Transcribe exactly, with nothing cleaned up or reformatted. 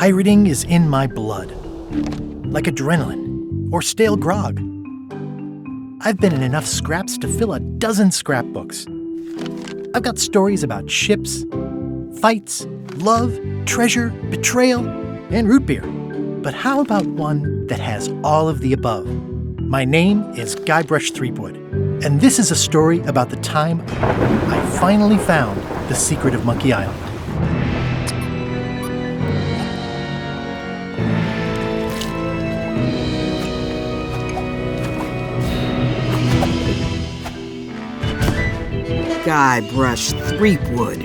Pirating is in my blood, like adrenaline or stale grog. I've been in enough scraps to fill a dozen scrapbooks. I've got stories about ships, fights, love, treasure, betrayal, and root beer. But how about one that has all of the above? My name is Guybrush Threepwood, and this is a story about the time I finally found the secret of Monkey Island. Guybrush Threepwood.